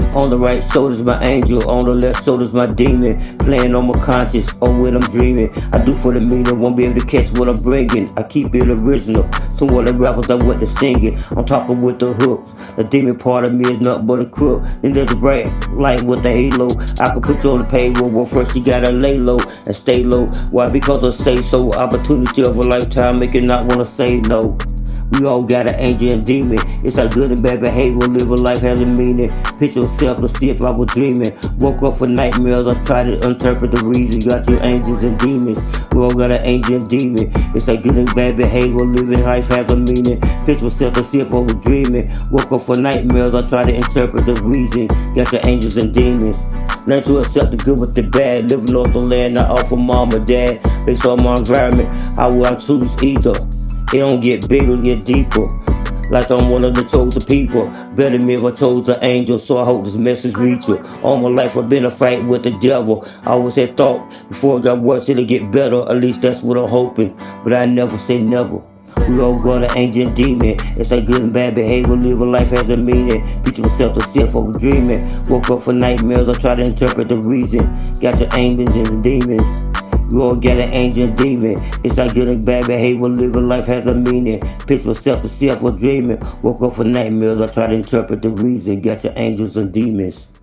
On the right shoulder's my angel, on the left shoulder's my demon. Playing on my conscience, or what I'm dreaming. I do for the meaning, won't be able to catch what I'm bringing. I keep it original, so what the rappers I went to singing. I'm talking with the hooks. The demon part of me is nothing but a crook. Then there's a bright light with the halo. I can put you on the payroll, but first you gotta lay low and stay low. Why? Because I say so. Opportunity of a lifetime, make you not wanna say no. We all got an angel and demon. It's our good and bad behavior. Live a life has a meaning. Picture yourself to see if I was dreaming. Woke up for nightmares. I try to interpret the reason. Got your angels and demons. We all got an angel and demon. It's our good and bad behavior. Living life has a meaning. Picture yourself to see if I was dreaming. Woke up for nightmares. I try to interpret the reason. Got your angels and demons. Learn to accept the good with the bad. Living off the land, not off of mom or dad. Based on my environment, how will I choose either? It don't get bigger, it get deeper. Like I'm one of the chosen people. Better me if I chose the angel, so I hope this message reach you. All my life I've been a fight with the devil. I always had thought before it got worse it'll get better. At least that's what I'm hoping, but I never say never. We all got an angel and demon. It's like good and bad behavior. Live a life has a meaning. Picture myself to see if I was dreaming. Woke up for nightmares. I try to interpret the reason. Got your angels and demons. You all got an angel and demon. It's like good and bad behavior. Living life has a meaning. Picture myself to see if I was dreaming. Woke up for nightmares. I try to interpret the reason. Got your angels and demons.